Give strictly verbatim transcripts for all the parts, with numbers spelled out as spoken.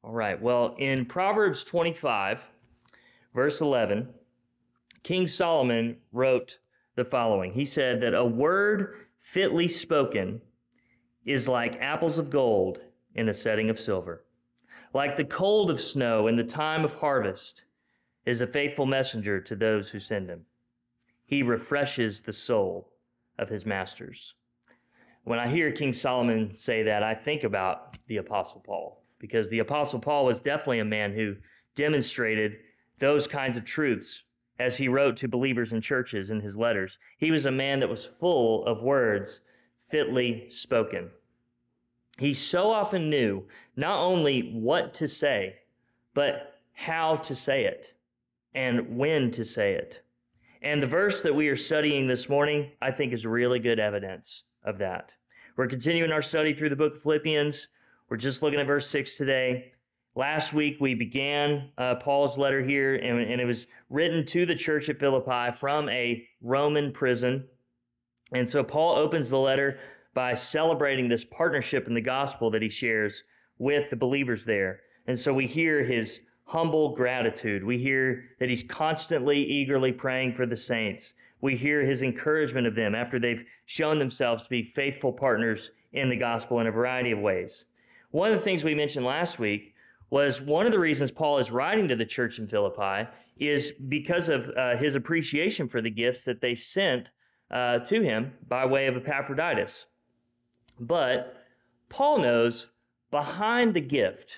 All right. Well, in Proverbs twenty-five, verse eleven, King Solomon wrote the following. He said that a word fitly spoken is like apples of gold in a setting of silver. Like the cold of snow in the time of harvest is a faithful messenger to those who send him. He refreshes the soul of his masters. When I hear King Solomon say that, I think about the Apostle Paul, because the Apostle Paul was definitely a man who demonstrated those kinds of truths as he wrote to believers in churches in his letters. He was a man that was full of words fitly spoken. He so often knew not only what to say, but how to say it and when to say it. And the verse that we are studying this morning, I think, is really good evidence of that. We're continuing our study through the book of Philippians. We're just looking at verse six today. Last week, we began uh, Paul's letter here, and, and it was written to the church at Philippi from a Roman prison. And so Paul opens the letter by celebrating this partnership in the gospel that he shares with the believers there. And so we hear his humble gratitude. We hear that he's constantly, eagerly praying for the saints. We hear his encouragement of them after they've shown themselves to be faithful partners in the gospel in a variety of ways. One of the things we mentioned last week was one of the reasons Paul is writing to the church in Philippi is because of uh, his appreciation for the gifts that they sent uh, to him by way of Epaphroditus. But Paul knows behind the gift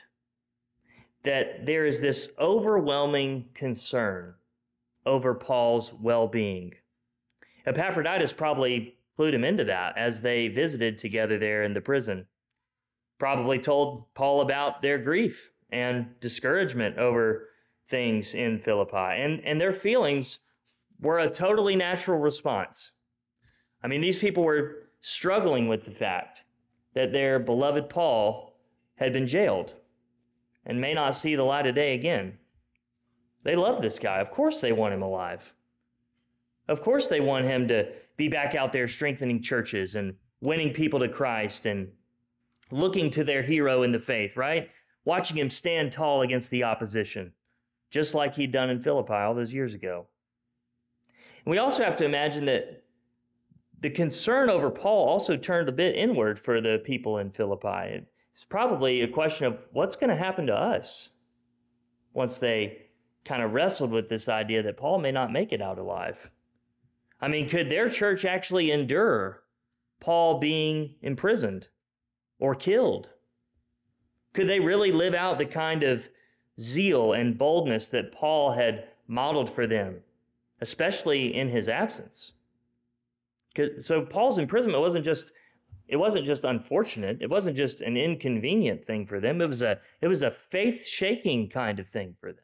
that there is this overwhelming concern over Paul's well-being. Epaphroditus probably clued him into that as they visited together there in the prison. Probably told Paul about their grief and discouragement over things in Philippi. And, and their feelings were a totally natural response. I mean, these people were struggling with the fact that their beloved Paul had been jailed and may not see the light of day again. They love this guy. Of course they want him alive. Of course they want him to be back out there strengthening churches and winning people to Christ and looking to their hero in the faith, right? Watching him stand tall against the opposition, just like he'd done in Philippi all those years ago. And we also have to imagine that the concern over Paul also turned a bit inward for the people in Philippi. It's probably a question of what's going to happen to us once they kind of wrestled with this idea that Paul may not make it out alive. I mean, could their church actually endure Paul being imprisoned or killed? Could they really live out the kind of zeal and boldness that Paul had modeled for them, especially in his absence? So Paul's imprisonment wasn't just it wasn't just unfortunate. It wasn't just an inconvenient thing for them. It was a it was a faith-shaking kind of thing for them.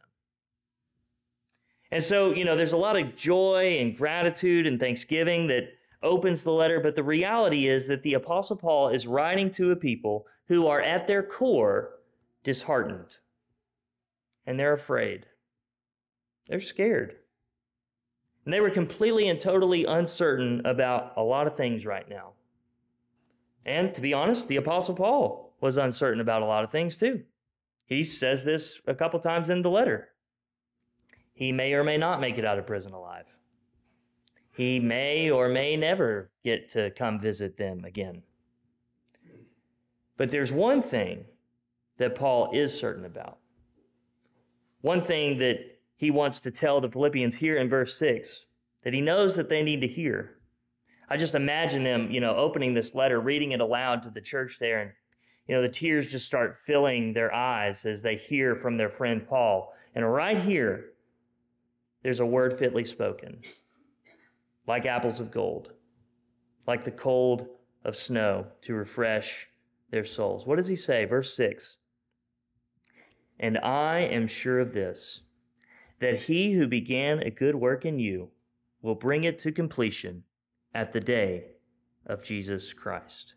And so, you know, there's a lot of joy and gratitude and thanksgiving that opens the letter, but the reality is that the Apostle Paul is writing to a people who are at their core disheartened. And they're afraid. They're scared. And they were completely and totally uncertain about a lot of things right now. And to be honest, the Apostle Paul was uncertain about a lot of things too. He says this a couple times in the letter. He may or may not make it out of prison alive. He may or may never get to come visit them again. But there's one thing that Paul is certain about. One thing that he wants to tell the Philippians here in verse six, that he knows that they need to hear. I just imagine them, you know, opening this letter, reading it aloud to the church there, and, you know, the tears just start filling their eyes as they hear from their friend Paul. And right here, there's a word fitly spoken, like apples of gold, like the cold of snow to refresh their souls. What does he say? Verse six, and I am sure of this, that he who began a good work in you will bring it to completion at the day of Jesus Christ.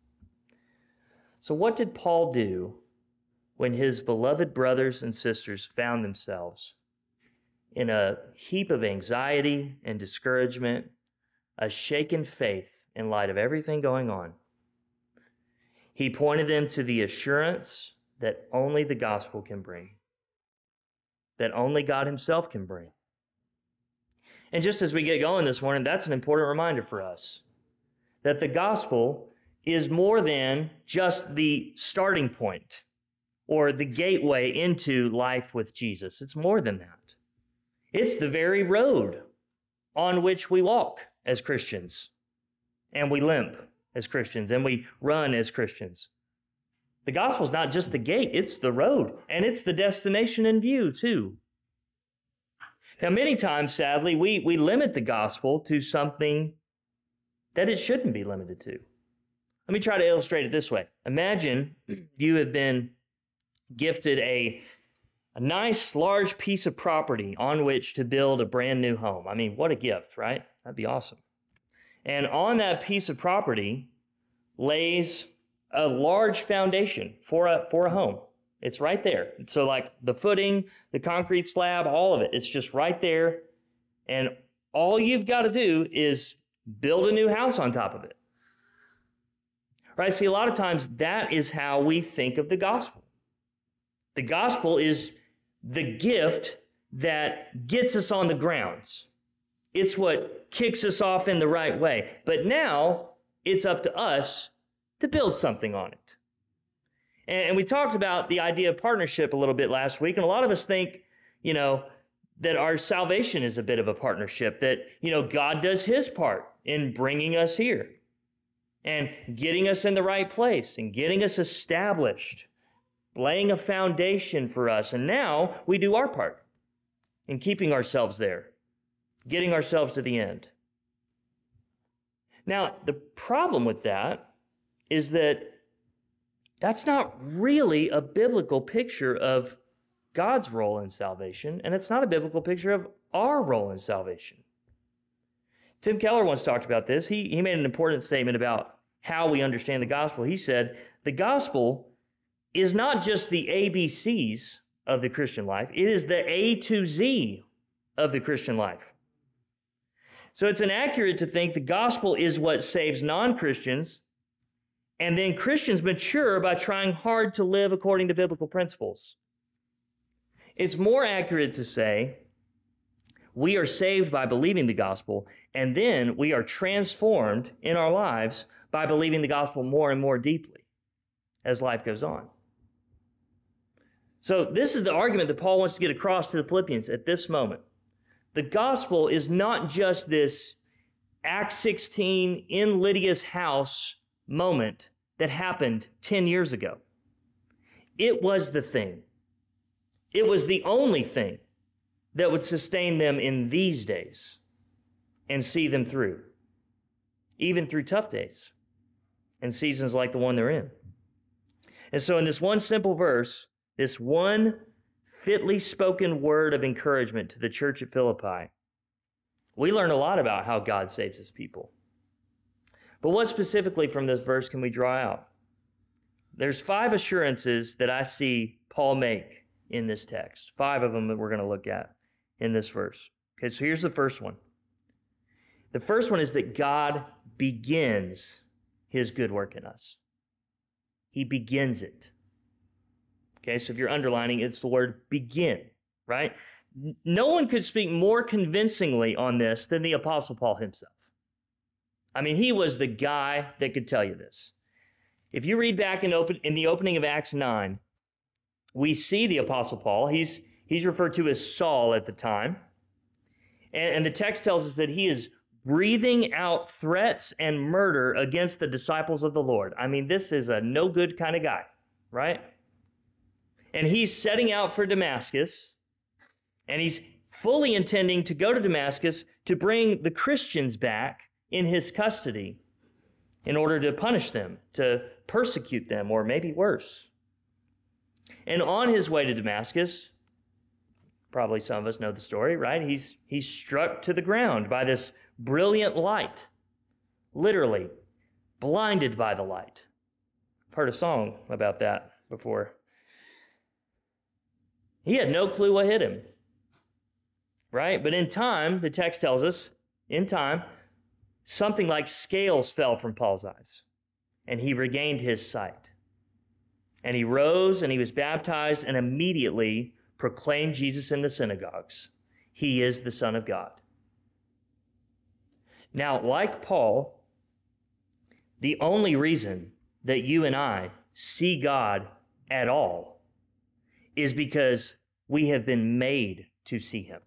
So what did Paul do when his beloved brothers and sisters found themselves in a heap of anxiety and discouragement, a shaken faith in light of everything going on? He pointed them to the assurance that only the gospel can bring, that only God himself can bring. And just as we get going this morning, that's an important reminder for us, that the gospel is more than just the starting point or the gateway into life with Jesus. It's more than that. It's the very road on which we walk as Christians, and we limp as Christians, and we run as Christians. The gospel is not just the gate, it's the road, and it's the destination in view, too. Now, many times, sadly, we, we limit the gospel to something that it shouldn't be limited to. Let me try to illustrate it this way. Imagine you have been gifted a, a nice, large piece of property on which to build a brand new home. I mean, what a gift, right? That'd be awesome. And on that piece of property lays a large foundation for a, for a home. It's right there. So like the footing, the concrete slab, all of it, it's just right there. And all you've got to do is build a new house on top of it. Right? See, a lot of times that is how we think of the gospel. The gospel is the gift that gets us on the grounds. It's what kicks us off in the right way. But now it's up to us to build something on it. And we talked about the idea of partnership a little bit last week, and a lot of us think, you know, that our salvation is a bit of a partnership, that, you know, God does his part in bringing us here and getting us in the right place and getting us established, laying a foundation for us. And now we do our part in keeping ourselves there, getting ourselves to the end. Now, the problem with that is that that's not really a biblical picture of God's role in salvation, and it's not a biblical picture of our role in salvation. Tim Keller once talked about this. He, he made an important statement about how we understand the gospel. He said, the gospel is not just the A B Cs of the Christian life. It is the A to Z of the Christian life. So it's inaccurate to think the gospel is what saves non-Christians, and then Christians mature by trying hard to live according to biblical principles. It's more accurate to say we are saved by believing the gospel, and then we are transformed in our lives by believing the gospel more and more deeply as life goes on. So this is the argument that Paul wants to get across to the Philippians at this moment. The gospel is not just this Acts sixteen in Lydia's house moment that happened ten years ago. It was the thing. It was the only thing that would sustain them in these days and see them through, even through tough days and seasons like the one they're in. And so in this one simple verse, this one fitly spoken word of encouragement to the church at Philippi, we learn a lot about how God saves his people. But what specifically from this verse can we draw out? There's five assurances that I see Paul make in this text. Five of them that we're going to look at in this verse. Okay, so here's the first one. The first one is that God begins his good work in us. He begins it. Okay, so if you're underlining, it's the word begin, right? No one could speak more convincingly on this than the Apostle Paul himself. I mean, he was the guy that could tell you this. If you read back in, open, in the opening of Acts nine, we see the Apostle Paul. He's, he's referred to as Saul at the time. And, and the text tells us that he is breathing out threats and murder against the disciples of the Lord. I mean, this is a no good kind of guy, right? And he's setting out for Damascus, and he's fully intending to go to Damascus to bring the Christians back in his custody in order to punish them, to persecute them, or maybe worse. And on his way to Damascus, probably some of us know the story, right? He's, he's struck to the ground by this brilliant light, literally blinded by the light. I've heard a song about that before. He had no clue what hit him, right? But in time, the text tells us, in time, something like scales fell from Paul's eyes, and he regained his sight. And he rose and he was baptized and immediately proclaimed Jesus in the synagogues. He is the Son of God. Now, like Paul, the only reason that you and I see God at all is because we have been made to see him.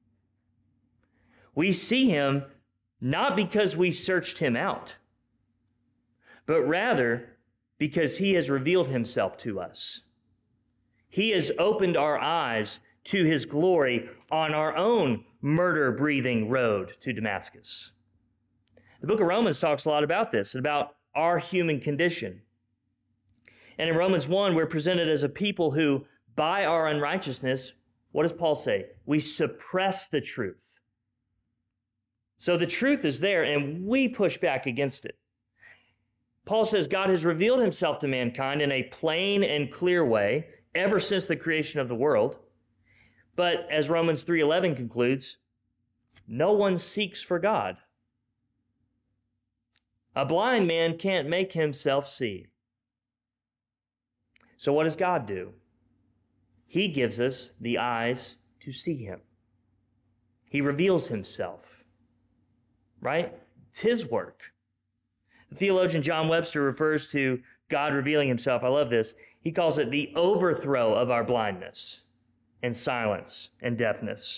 We see him not because we searched him out, but rather because he has revealed himself to us. He has opened our eyes to his glory on our own murder-breathing road to Damascus. The book of Romans talks a lot about this, about our human condition. And in Romans one, we're presented as a people who, by our unrighteousness, what does Paul say? We suppress the truth. So the truth is there, and we push back against it. Paul says God has revealed himself to mankind in a plain and clear way ever since the creation of the world. But as Romans three eleven concludes, no one seeks for God. A blind man can't make himself see. So what does God do? He gives us the eyes to see him. He reveals himself, right? It's his work. The theologian John Webster refers to God revealing himself. I love this. He calls it the overthrow of our blindness and silence and deafness.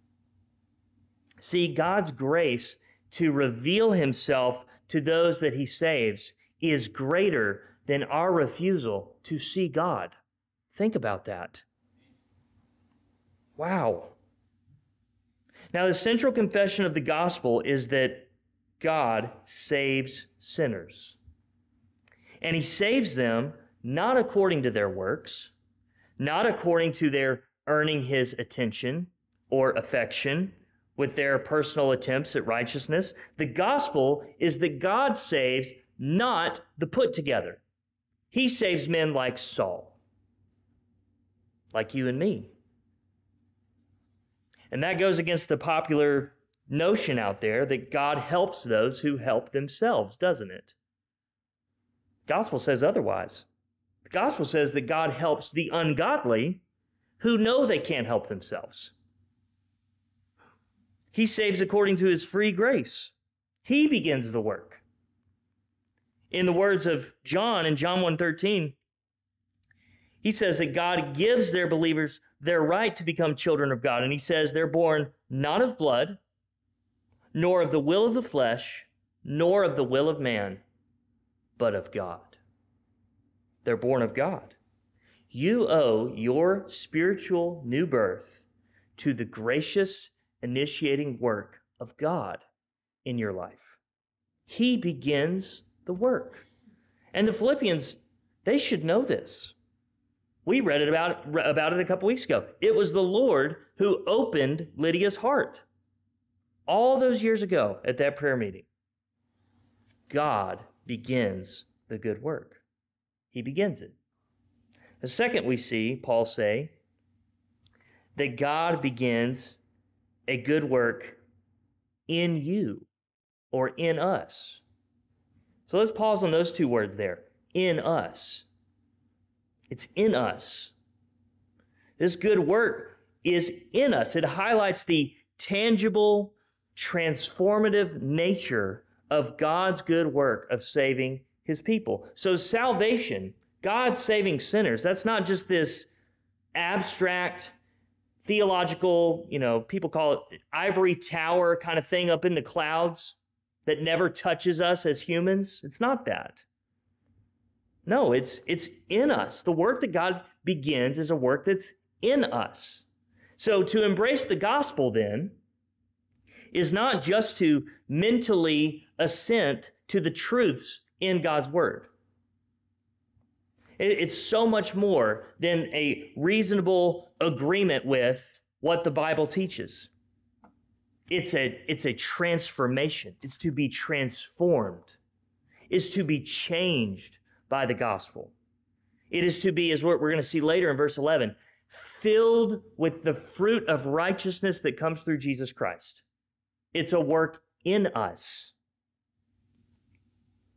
See, God's grace to reveal himself to those that he saves is greater than our refusal to see God. Think about that. Wow. Now, the central confession of the gospel is that God saves sinners. And he saves them not according to their works, not according to their earning his attention or affection with their personal attempts at righteousness. The gospel is that God saves not the put together. He saves men like Saul, like you and me. And that goes against the popular notion out there that God helps those who help themselves, doesn't it? The gospel says otherwise. The gospel says that God helps the ungodly who know they can't help themselves. He saves according to his free grace. He begins the work. In the words of John in John one thirteen, he says that God gives their believers their right to become children of God. And he says they're born not of blood, nor of the will of the flesh, nor of the will of man, but of God. They're born of God. You owe your spiritual new birth to the gracious initiating work of God in your life. He begins the work. And the Philippians, they should know this. We read it about, about it a couple weeks ago. It was the Lord who opened Lydia's heart all those years ago at that prayer meeting. God begins the good work. He begins it. The second, we see Paul say that God begins a good work in you or in us. So let's pause on those two words there. In us. It's in us. This good work is in us. It highlights the tangible, transformative nature of God's good work of saving his people. So salvation, God saving sinners, that's not just this abstract, theological, you know, people call it ivory tower kind of thing up in the clouds that never touches us as humans. It's not that. No, it's, it's in us. The work that God begins is a work that's in us. So to embrace the gospel then is not just to mentally assent to the truths in God's word. It's so much more than a reasonable agreement with what the Bible teaches. It's a, it's a transformation. It's to be transformed. It's to be changed by the gospel. It is to be, as we're going to see later in verse eleven, filled with the fruit of righteousness that comes through Jesus Christ. It's a work in us.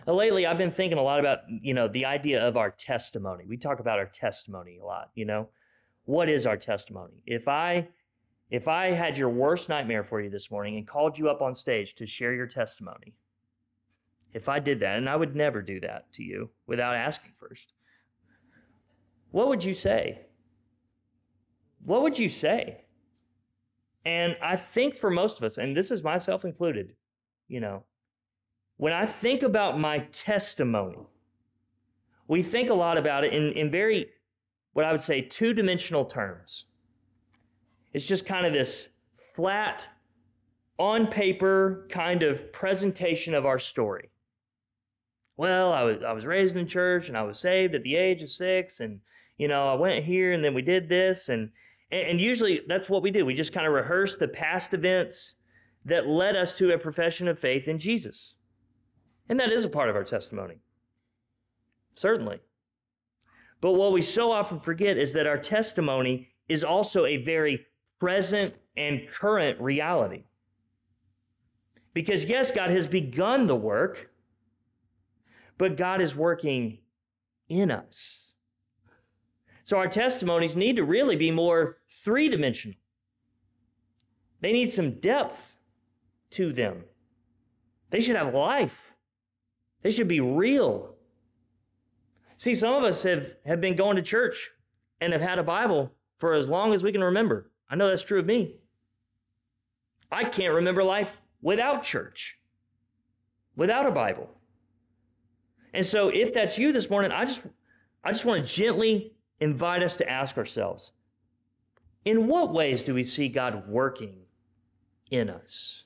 Uh, lately, I've been thinking a lot about, you know, the idea of our testimony. We talk about our testimony a lot, you know. What is our testimony? If I if I had your worst nightmare for you this morning and called you up on stage to share your testimony, if I did that, and I would never do that to you without asking first, what would you say? What would you say? And I think for most of us, and this is myself included, you know, when I think about my testimony, we think a lot about it in, in very, what I would say, two-dimensional terms. It's just kind of this flat, on paper kind of presentation of our story. Well, I was I was raised in church and I was saved at the age of six, and you know, I went here and then we did this, and and usually that's what we do. We just kind of rehearse the past events that led us to a profession of faith in Jesus. And that is a part of our testimony. Certainly. But what we so often forget is that our testimony is also a very present and current reality. Because yes, God has begun the work, but God is working in us. So our testimonies need to really be more three-dimensional. They need some depth to them. They should have life. They should be real. See, some of us have, have been going to church and have had a Bible for as long as we can remember. I know that's true of me. I can't remember life without church, without a Bible. And so if that's you this morning, I just, I just want to gently invite us to ask ourselves, in what ways do we see God working in us?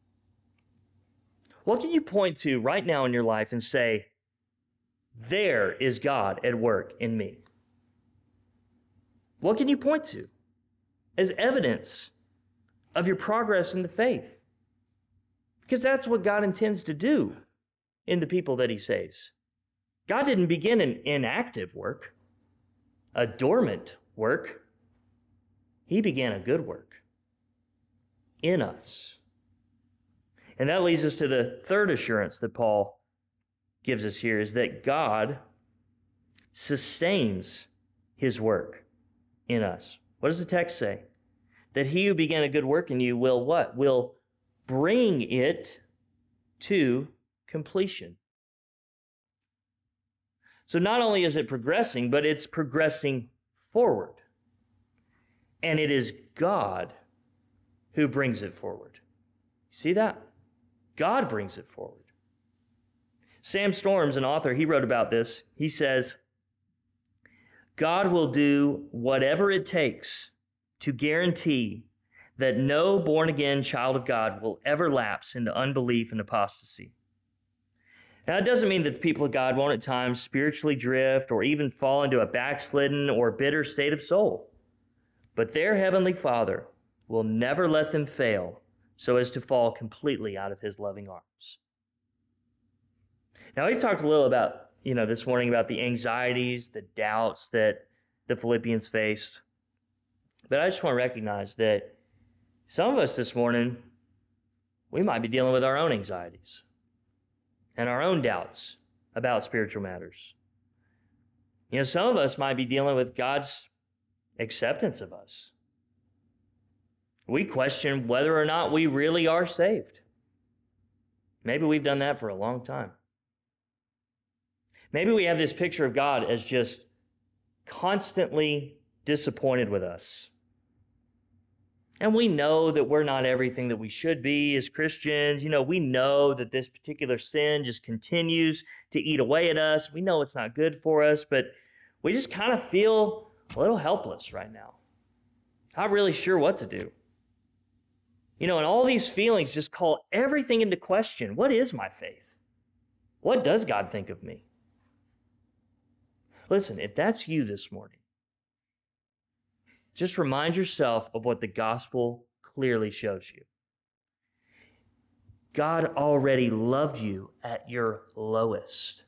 What can you point to right now in your life and say, there is God at work in me? What can you point to as evidence of your progress in the faith? Because that's what God intends to do in the people that he saves. God didn't begin an inactive work, a dormant work. He began a good work in us. And that leads us to the third assurance that Paul gives us here, is that God sustains his work in us. What does the text say? That he who began a good work in you will what? Will bring it to completion. So not only is it progressing, but it's progressing forward. And it is God who brings it forward. You see that? God brings it forward. Sam Storms, an author, he wrote about this. He says, God will do whatever it takes to guarantee that no born-again child of God will ever lapse into unbelief and apostasy. Now, it doesn't mean that the people of God won't at times spiritually drift or even fall into a backslidden or bitter state of soul. But their heavenly Father will never let them fail so as to fall completely out of his loving arms. Now, we've talked a little about, you know, this morning about the anxieties, the doubts that the Philippians faced. But I just want to recognize that some of us this morning, we might be dealing with our own anxieties and our own doubts about spiritual matters. You know, some of us might be dealing with God's acceptance of us. We question whether or not we really are saved. Maybe we've done that for a long time. Maybe we have this picture of God as just constantly disappointed with us. And we know that we're not everything that we should be as Christians. You know, we know that this particular sin just continues to eat away at us. We know it's not good for us, but we just kind of feel a little helpless right now. Not really sure what to do. You know, and all these feelings just call everything into question. What is my faith? What does God think of me? Listen, if that's you this morning, just remind yourself of what the gospel clearly shows you. God already loved you at your lowest.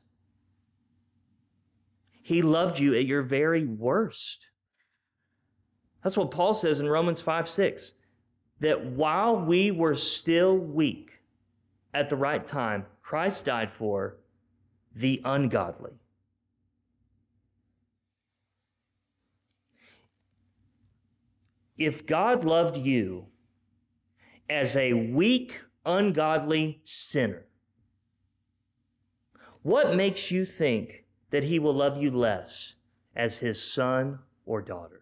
He loved you at your very worst. That's what Paul says in Romans five six, that while we were still weak, at the right time, Christ died for the ungodly. If God loved you as a weak, ungodly sinner, what makes you think that he will love you less as his son or daughter?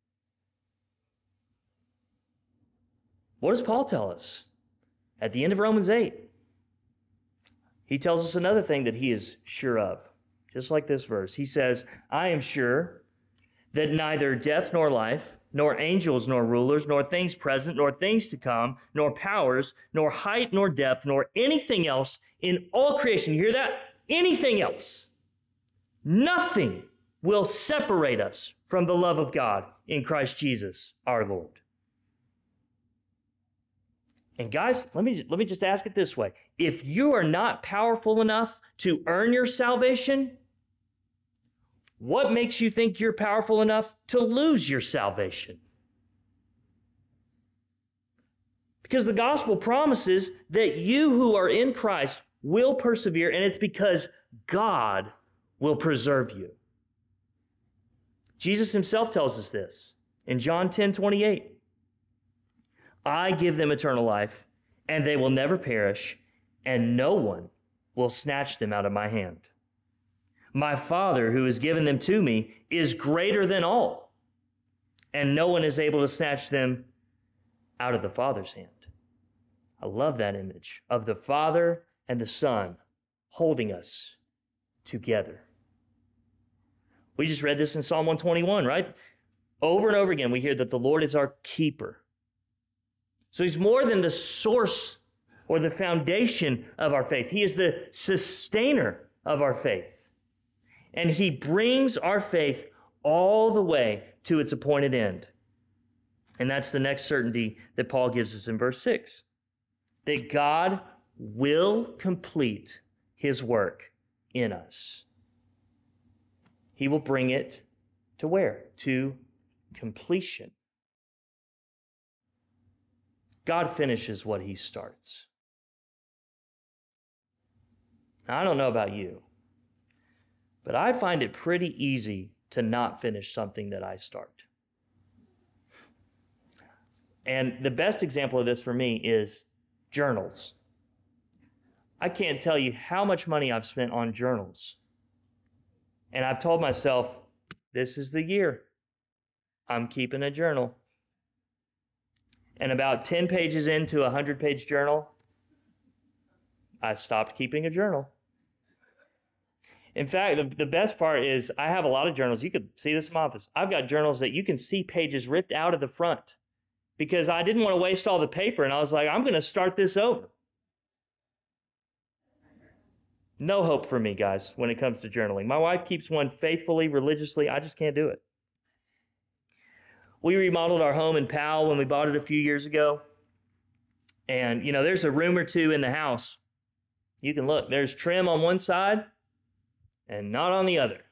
What does Paul tell us at the end of Romans eight? He tells us another thing that he is sure of, just like this verse. He says, I am sure that neither death nor life, nor angels nor rulers, nor things present, nor things to come, nor powers, nor height nor depth, nor anything else in all creation, you hear that? Anything else, nothing will separate us from the love of God in Christ Jesus our Lord. And guys, let me, let me just ask it this way. If you are not powerful enough to earn your salvation, what makes you think you're powerful enough to lose your salvation? Because the gospel promises that you who are in Christ will persevere, and it's because God will preserve you. Jesus himself tells us this in John ten twenty-eight. I give them eternal life, and they will never perish, and no one will snatch them out of my hand. My Father, who has given them to me, is greater than all, and no one is able to snatch them out of the Father's hand. I love that image of the Father and the Son holding us together. We just read this in Psalm one twenty-one, right? Over and over again, we hear that the Lord is our keeper. So he's more than the source or the foundation of our faith. He is the sustainer of our faith. And he brings our faith all the way to its appointed end. And that's the next certainty that Paul gives us in verse six. That God will complete his work in us. He will bring it to where? To completion. God finishes what he starts. Now, I don't know about you, but I find it pretty easy to not finish something that I start. And the best example of this for me is journals. I can't tell you how much money I've spent on journals. And I've told myself, this is the year. I'm keeping a journal. And about ten pages into a hundred-page journal, I stopped keeping a journal. In fact, the, the best part is I have a lot of journals. You could see this in my office. I've got journals that you can see pages ripped out of the front because I didn't want to waste all the paper, and I was like, I'm going to start this over. No hope for me, guys, when it comes to journaling. My wife keeps one faithfully, religiously. I just can't do it. We remodeled our home in Powell when we bought it a few years ago. And, you know, there's a room or two in the house. You can look. There's trim on one side and not on the other.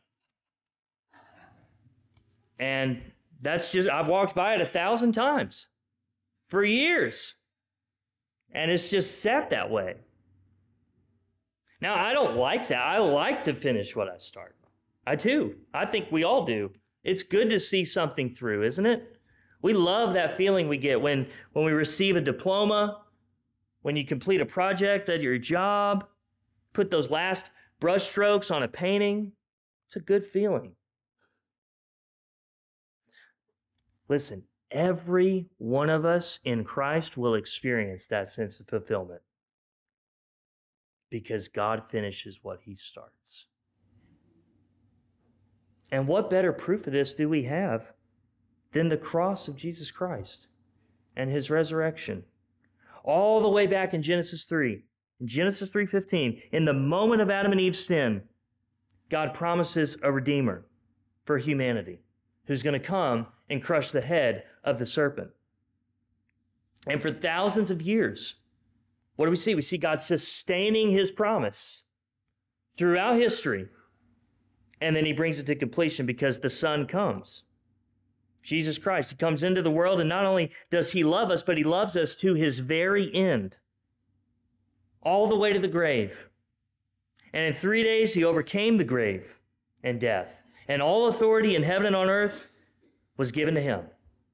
And that's just, I've walked by it a thousand times for years. And it's just sat that way. Now, I don't like that. I like to finish what I start. I do. I think we all do. It's good to see something through, isn't it? We love that feeling we get when, when we receive a diploma, when you complete a project at your job, put those last brush strokes on a painting. It's a good feeling. Listen, every one of us in Christ will experience that sense of fulfillment because God finishes what he starts. And what better proof of this do we have than the cross of Jesus Christ and his resurrection? All the way back in Genesis three, in Genesis three fifteen, in the moment of Adam and Eve's sin, God promises a redeemer for humanity who's going to come and crush the head of the serpent. And for thousands of years, what do we see? We see God sustaining his promise throughout history. And then he brings it to completion because the Son comes. Jesus Christ, he comes into the world, and not only does he love us, but he loves us to his very end, all the way to the grave. And in three days he overcame the grave and death. And all authority in heaven and on earth was given to him.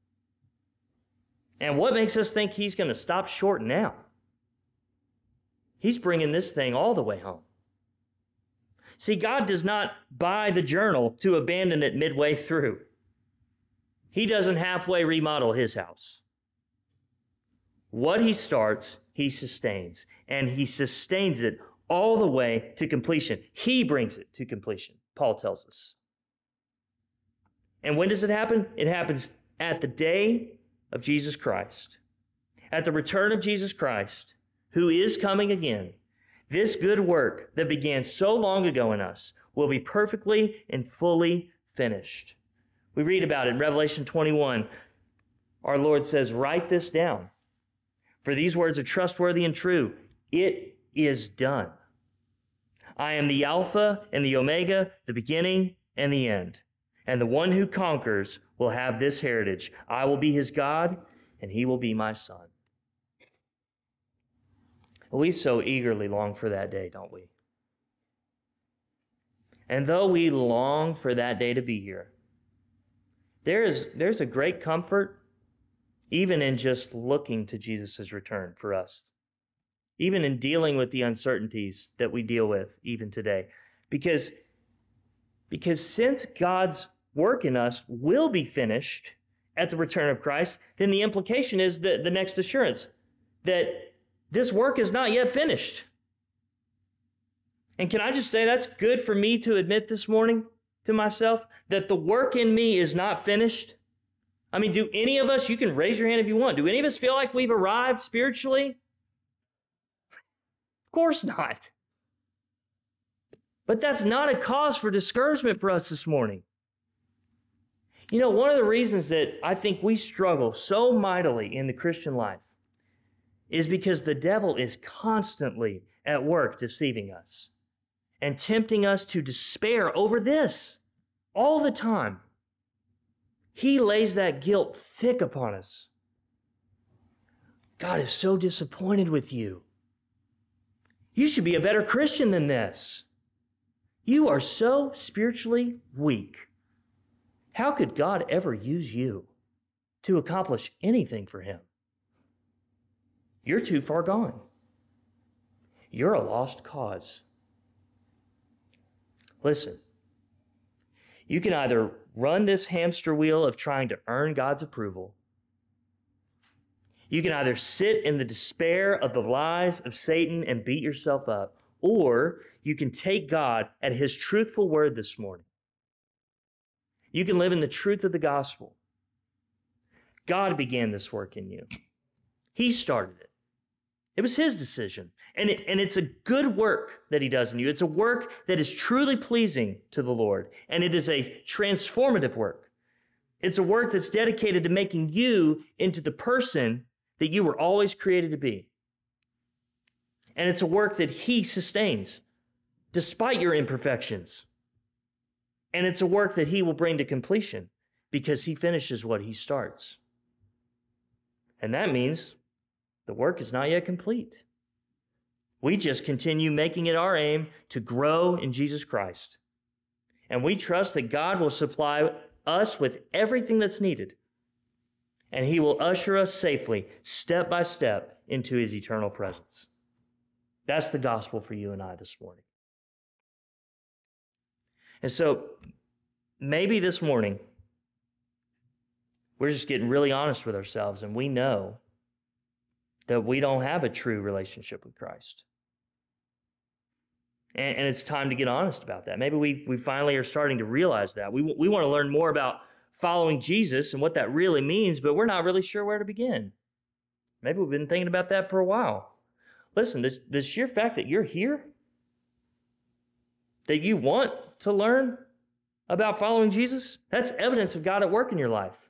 And what makes us think he's going to stop short now? He's bringing this thing all the way home. See, God does not buy the journal to abandon it midway through. He doesn't halfway remodel his house. What he starts, he sustains. And he sustains it all the way to completion. He brings it to completion, Paul tells us. And when does it happen? It happens at the day of Jesus Christ. At the return of Jesus Christ, who is coming again. This good work that began so long ago in us will be perfectly and fully finished. We read about it in Revelation twenty-one. Our Lord says, write this down, for these words are trustworthy and true. It is done. I am the Alpha and the Omega, the beginning and the end. And the one who conquers will have this heritage. I will be his God, and he will be my son. We so eagerly long for that day, don't we? And though we long for that day to be here, there is, there's a great comfort even in just looking to Jesus' return for us, even in dealing with the uncertainties that we deal with even today. Because, because since God's work in us will be finished at the return of Christ, then the implication is that the next assurance, that this work is not yet finished. And can I just say that's good for me to admit this morning to myself, that the work in me is not finished? I mean, do any of us, you can raise your hand if you want, do any of us feel like we've arrived spiritually? Of course not. But that's not a cause for discouragement for us this morning. You know, one of the reasons that I think we struggle so mightily in the Christian life is because the devil is constantly at work deceiving us and tempting us to despair over this all the time. He lays that guilt thick upon us. God is so disappointed with you. You should be a better Christian than this. You are so spiritually weak. How could God ever use you to accomplish anything for him? You're too far gone. You're a lost cause. Listen, you can either run this hamster wheel of trying to earn God's approval. You can either sit in the despair of the lies of Satan and beat yourself up, or you can take God at his truthful word this morning. You can live in the truth of the gospel. God began this work in you. He started it. It was his decision. And, it, and it's a good work that he does in you. It's a work that is truly pleasing to the Lord. And it is a transformative work. It's a work that's dedicated to making you into the person that you were always created to be. And it's a work that he sustains despite your imperfections. And it's a work that he will bring to completion because he finishes what he starts. And that means the work is not yet complete. We just continue making it our aim to grow in Jesus Christ. And we trust that God will supply us with everything that's needed. And he will usher us safely, step by step, into his eternal presence. That's the gospel for you and I this morning. And so maybe this morning, we're just getting really honest with ourselves, and we know that we don't have a true relationship with Christ. And, and it's time to get honest about that. Maybe we, we finally are starting to realize that. We, we want to learn more about following Jesus and what that really means, but we're not really sure where to begin. Maybe we've been thinking about that for a while. Listen, the, the sheer fact that you're here, that you want to learn about following Jesus, that's evidence of God at work in your life.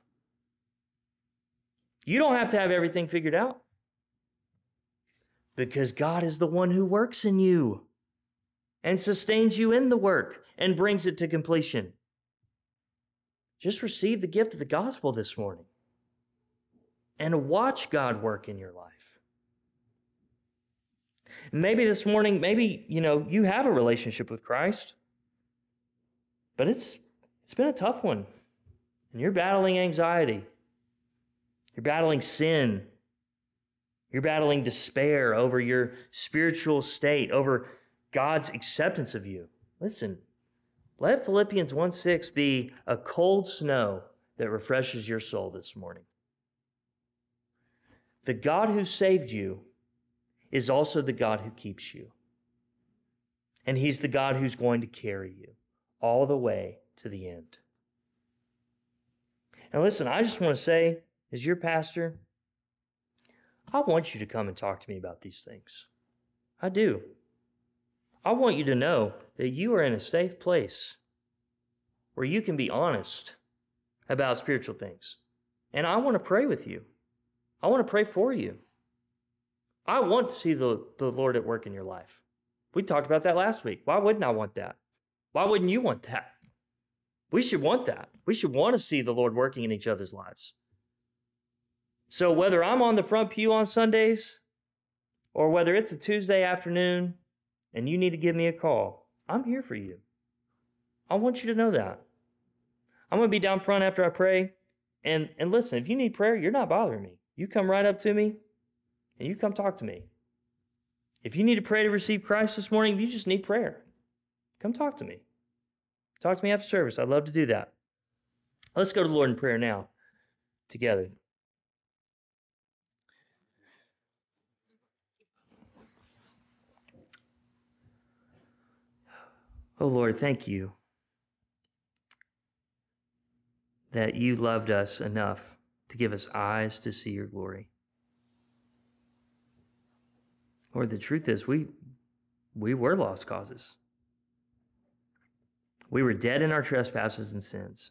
You don't have to have everything figured out because God is the one who works in you and sustains you in the work and brings it to completion. Just receive the gift of the gospel this morning and watch God work in your life. Maybe this morning, maybe, you know, you have a relationship with Christ, but it's it's been a tough one. And you're battling anxiety. You're battling sin. You're battling despair over your spiritual state, over God's acceptance of you. Listen, let Philippians one six be a cold snow that refreshes your soul this morning. The God who saved you is also the God who keeps you. And he's the God who's going to carry you all the way to the end. And listen, I just want to say, as your pastor, I want you to come and talk to me about these things. I do. I want you to know that you are in a safe place where you can be honest about spiritual things. And I want to pray with you. I want to pray for you. I want to see the, the Lord at work in your life. We talked about that last week. Why wouldn't I want that? Why wouldn't you want that? We should want that. We should want to see the Lord working in each other's lives. So whether I'm on the front pew on Sundays or whether it's a Tuesday afternoon and you need to give me a call, I'm here for you. I want you to know that. I'm going to be down front after I pray. And, and listen, if you need prayer, you're not bothering me. You come right up to me and you come talk to me. If you need to pray to receive Christ this morning, if you just need prayer, come talk to me. Talk to me after service. I'd love to do that. Let's go to the Lord in prayer now together. Oh Lord, thank you that you loved us enough to give us eyes to see your glory. Lord, the truth is we, we were lost causes. We were dead in our trespasses and sins.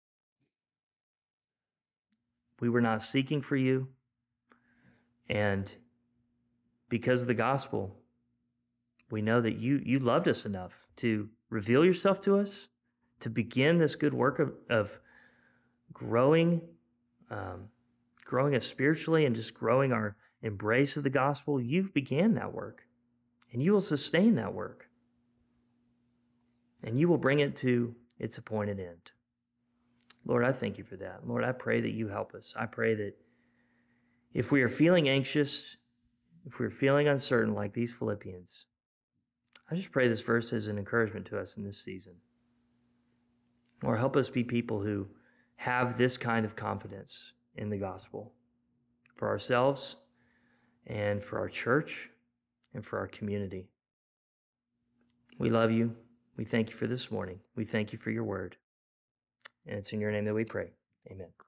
We were not seeking for you. And because of the gospel, we know that you, you loved us enough to reveal yourself to us, to begin this good work of, of growing, um, growing us spiritually and just growing our embrace of the gospel. You began that work, and you will sustain that work, and you will bring it to its appointed end. Lord, I thank you for that. Lord, I pray that you help us. I pray that if we are feeling anxious, if we're feeling uncertain like these Philippians, I just pray this verse is an encouragement to us in this season. Lord, help us be people who have this kind of confidence in the gospel for ourselves and for our church and for our community. We love you. We thank you for this morning. We thank you for your word. And it's in your name that we pray. Amen.